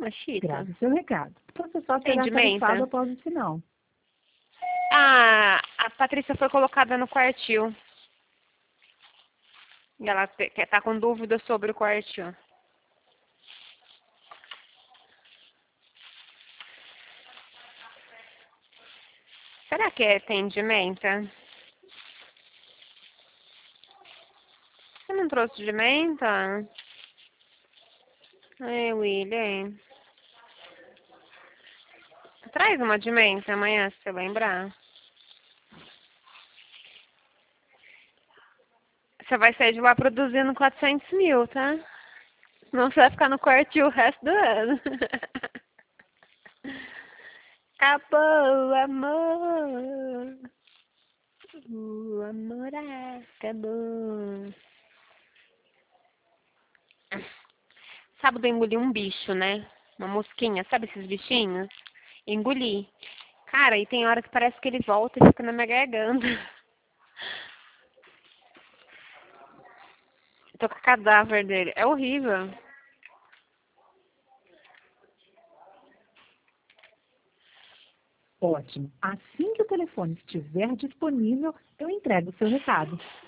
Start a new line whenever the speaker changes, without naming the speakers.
Machita.
Grave seu recado. Você só será
Atendimento.
tarifado após o sinal.
A Patrícia foi colocada no quartil. E ela tá com dúvida sobre o quartil. Será que é atendimento? Você não trouxe de menta? Ai, William. Traz uma de menta amanhã, se você lembrar. Você vai sair de lá produzindo 400 mil, tá? Senão você vai ficar no quartil o resto do ano. Acabou o amor. O amor acabou. Sábado eu engoli um bicho, né? Uma mosquinha, sabe esses bichinhos? Engoli. Cara, e tem hora que parece que ele volta e fica na minha garganta. Eu tô com o cadáver dele. É horrível.
Ótimo. Assim que o telefone estiver disponível, eu entrego o seu recado.